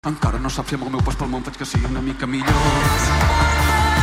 Encara no sap si amb el meu pas pel món faig que sigui una mica millor.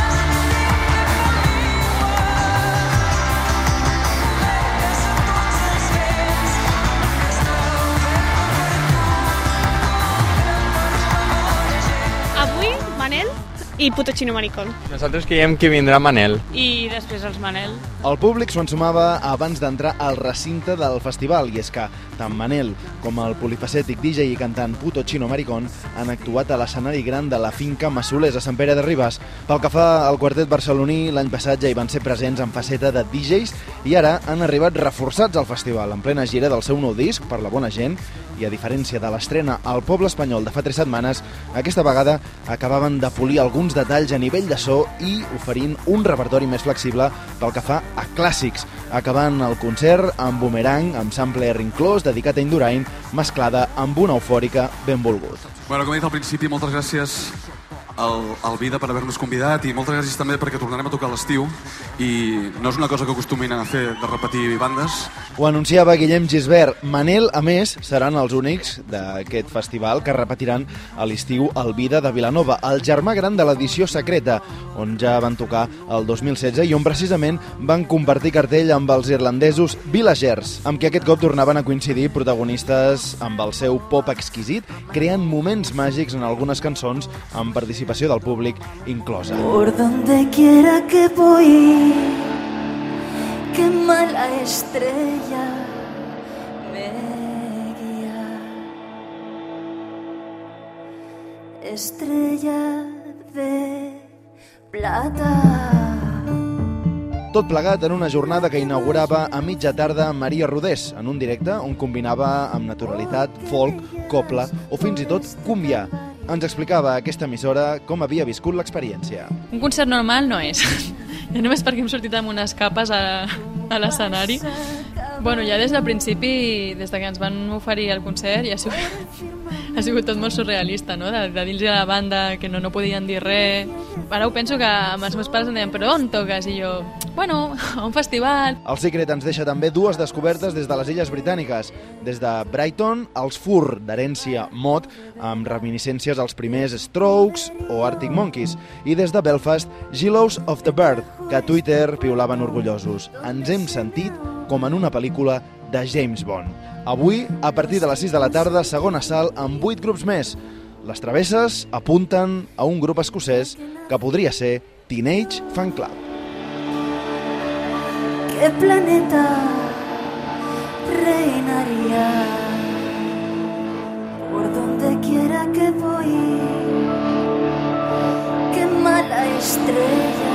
Avui, Manel i Puto Chino Maricón. Nosaltres creiem que vindrà Manel. I després els Manel. El públic s'ho ensumava abans d'entrar al recinte del festival, i és que tant Manel com el polifacètic DJ i cantant Puto Chino Maricón han actuat a l'escenari gran de la finca Massolers a Sant Pere de Ribes. Pel que fa al quartet barceloní, l'any passat ja hi van ser presents en faceta de DJs i ara han arribat reforçats al festival, en plena gira del seu nou disc, Per la bona gent, i a diferència de l'estrena al Poble Espanyol de fa 3 setmanes, aquesta vegada acabaven de polir alguns detalls a nivell de so i oferint un repertori més flexible pel que fa a clàssics, acabant el concert amb Boomerang, amb sampler inclòs, dedicat a Indurain, mesclada amb una eufòrica Benvolgut. Bueno, com he dit al principi, moltes gràcies al Vida per haver-nos convidat i moltes gràcies també perquè tornarem a tocar a l'estiu i no és una cosa que acostumin a fer de repetir bandes. Ho anunciava Guillem Gisbert. Manel, a més, seran els únics d'aquest festival que repetiran a l'estiu el Vida de Vilanova, el germà gran de l'edició secreta, on ja van tocar el 2016 i on precisament van compartir cartell amb els irlandesos Villagers, amb qui aquest cop tornaven a coincidir protagonistes amb el seu pop exquisit, creant moments màgics en algunes cançons amb participació del públic inclosa. Por donde quiera que voy, qué mala estrella me guía. Estrella de plata. Tot plegat en una jornada que inaugurava a mitja tarda Maria Rodés, en un directe on combinava amb naturalitat folk, copla o fins i tot cúmbia. Ens explicava a aquesta emissora com havia viscut l'experiència. Un concert normal no és. Ja només perquè hem sortit amb unes capes a l'escenari. Bueno, ja des del principi, des que ens van oferir el concert, ja ha sigut tot molt surrealista, no? De dir-los a la banda que no podien dir res. Ara ho penso que amb els meus pares em deien, però on toques? I jo, bueno, a un festival. El Secret ens deixa també 2 descobertes des de les Illes Britàniques. Des de Brighton, els Fur, d'herència mod, amb reminiscències als primers Strokes o Arctic Monkeys. I des de Belfast, Gillows of the Bird, que a Twitter piulaven orgullosos. Ens hem sentit com en una pel·lícula de James Bond. Avui, a partir de les 6 de la tarda, segona salt amb 8 grups més. Les travesses apunten a un grup escocès que podria ser Teenage Fan Club. ¿Qué planeta reinaría? Por donde quiera que voy, qué mala estrella